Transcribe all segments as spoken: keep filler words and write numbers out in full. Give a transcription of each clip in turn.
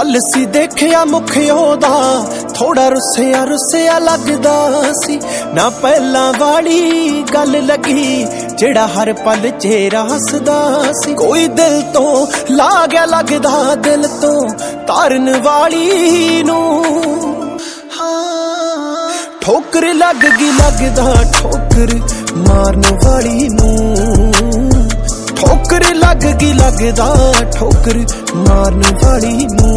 कल सी देखिया मुख ओदा थोड़ा रुसिया रुसिया लगदा सी ना पहला वाली गल लगी जेड़ा हर पल चेहरा हसदा सी कोई दिल तो ला गया लगदा दिल तो तारन वाली नू ठोकर लग गई लगदा ठोकर मारन वाली नू ठोकर लग गई लगदा ठोकर मारन वाली नू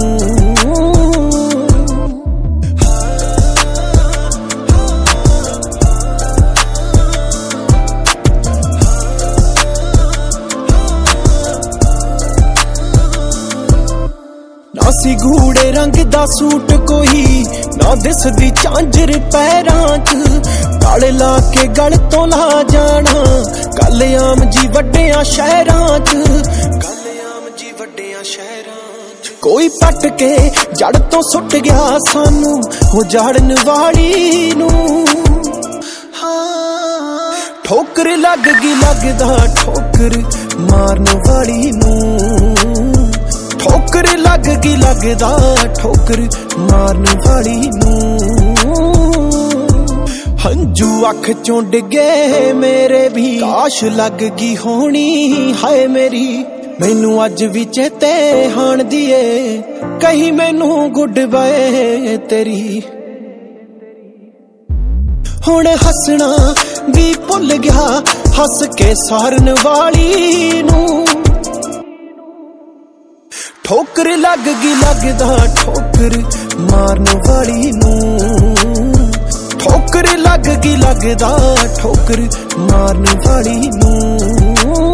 ना सी गूड़े रंग दा सूट कोई ना दिसदी झांजर पैरां च गल ला के गल तो ला जाना गल आम जी वड्डियां शहरां च गल आम जी वड्डियां शहरां च कोई पट के जड़ तो सुट गया सानू हो जाड़न वाली नू ठोकर लग गई लगदा ठोकर मारन वाली नू ठोकर लग गई लगदा ठोकर मारन वाली नू हंजू अख चों डिगे मेरे भी काश लग गई होनी हाय मेरी मैनू अज भी चेते हाण दिए कहीं मैनू गुड बाय तेरी हुण हसना भी भुल गया हस के सारन वाली नू ठोकर लग गई लगदा ठोकर मारन वाली नू ठोकर लग गई लगदा ठोकर मारन वाली नू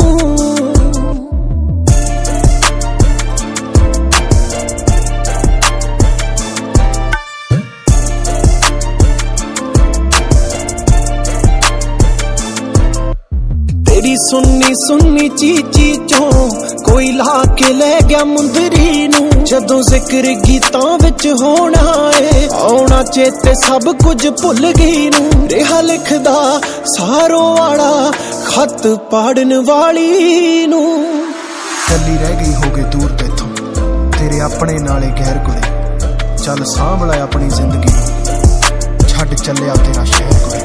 तेरी सुन्नी सुन्नी चीची चो कोई ला के ले गया मुंदरी नू जदों जिक्र गीतां विच होना है आउणा चेते सब कुछ भुल गई नू रेहा लिखदा सारों वाला खत पाड़न वाली नू कली रह गई हो गए दूर तैथों तेरे अपने नाले गैर कुड़े चल सांभ लै अपनी जिंदगी छड्ड चलिया तेरा शहर कुड़े।